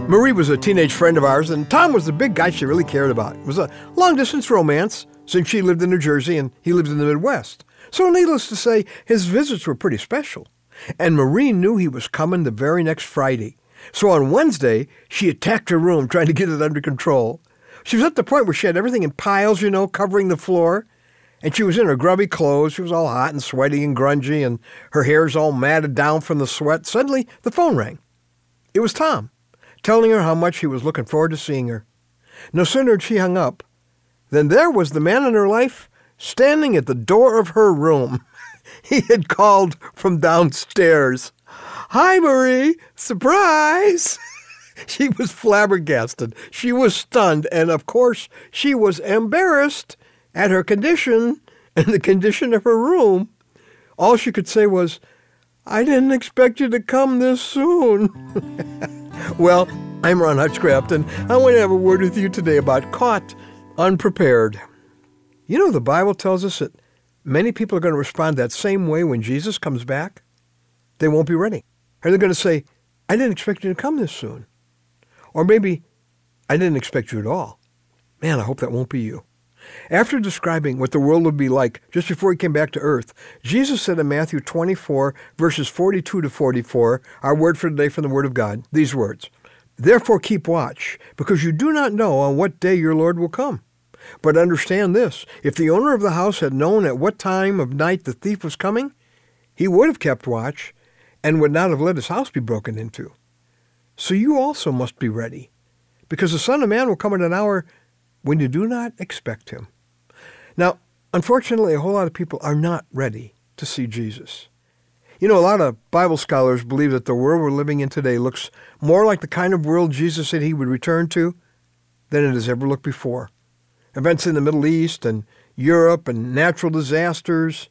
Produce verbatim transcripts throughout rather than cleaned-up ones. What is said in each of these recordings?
Marie was a teenage friend of ours, and Tom was the big guy she really cared about. It was a long-distance romance, since she lived in New Jersey and he lived in the Midwest. So needless to say, his visits were pretty special. And Marie knew he was coming the very next Friday. So on Wednesday, she attacked her room, trying to get it under control. She was at the point where she had everything in piles, you know, covering the floor. And she was in her grubby clothes. She was all hot and sweaty and grungy, and her hair's all matted down from the sweat. Suddenly, the phone rang. It was Tom, telling her how much he was looking forward to seeing her. No sooner had she hung up than there was the man in her life standing at the door of her room. He had called from downstairs. "Hi, Marie! Surprise!" She was flabbergasted. She was stunned, and of course, she was embarrassed at her condition and the condition of her room. All she could say was, "I didn't expect you to come this soon." Well, I'm Ron Hutchcraft, and I want to have a word with you today about caught unprepared. You know, the Bible tells us that many people are going to respond that same way when Jesus comes back. They won't be ready. Or they're going to say, "I didn't expect you to come this soon." Or maybe, "I didn't expect you at all." Man, I hope that won't be you. After describing what the world would be like just before he came back to earth, Jesus said in Matthew twenty-four, verses forty-two to forty-four, our word for today from the Word of God, these words, "Therefore keep watch, because you do not know on what day your Lord will come. But understand this, if the owner of the house had known at what time of night the thief was coming, he would have kept watch and would not have let his house be broken into. So you also must be ready, because the Son of Man will come at an hour when you do not expect him." Now, unfortunately, a whole lot of people are not ready to see Jesus. You know, a lot of Bible scholars believe that the world we're living in today looks more like the kind of world Jesus said he would return to than it has ever looked before. Events in the Middle East and Europe and natural disasters,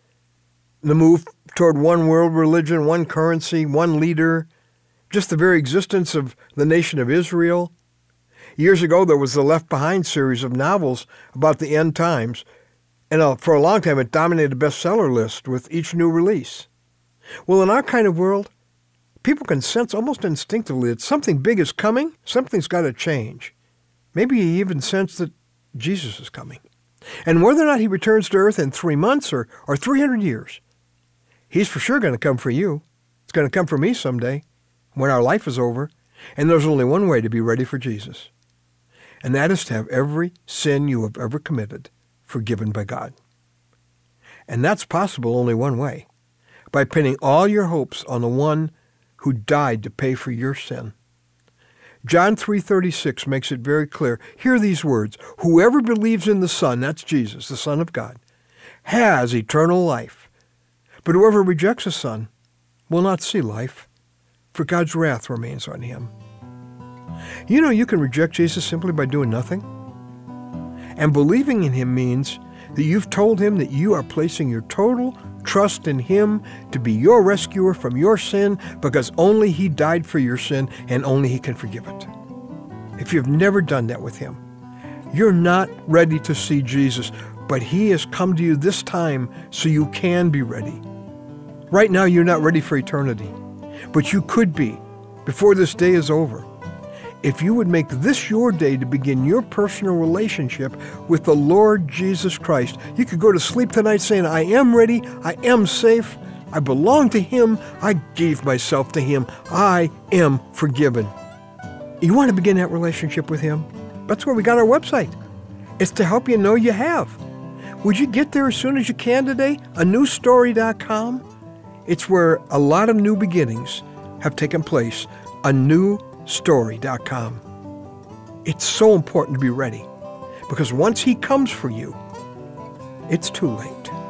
the move toward one world religion, one currency, one leader, just the very existence of the nation of Israel. Years ago, there was the Left Behind series of novels about the end times, and uh, for a long time it dominated the bestseller list with each new release. Well, in our kind of world, people can sense almost instinctively that something big is coming, something's got to change. Maybe you even sense that Jesus is coming. And whether or not he returns to earth in three months or, or three hundred years, he's for sure going to come for you. It's going to come for me someday when our life is over. And there's only one way to be ready for Jesus. And that is to have every sin you have ever committed forgiven by God. And that's possible only one way, by pinning all your hopes on the one who died to pay for your sin. John three thirty-six makes it very clear. Hear these words, "Whoever believes in the Son," that's Jesus, the Son of God, "has eternal life. But whoever rejects the Son will not see life, for God's wrath remains on him." You know, you can reject Jesus simply by doing nothing. And believing in him means that you've told him that you are placing your total trust in him to be your rescuer from your sin, because only he died for your sin and only he can forgive it. If you've never done that with him, you're not ready to see Jesus, but he has come to you this time so you can be ready. Right now, you're not ready for eternity, but you could be before this day is over. If you would make this your day to begin your personal relationship with the Lord Jesus Christ, you could go to sleep tonight saying, "I am ready, I am safe, I belong to him, I gave myself to him, I am forgiven." You want to begin that relationship with him? That's where we got our website. It's to help you know you have. Would you get there as soon as you can today? a new story dot com. It's where a lot of new beginnings have taken place. a new story dot com. It's so important to be ready, because once he comes for you, it's too late.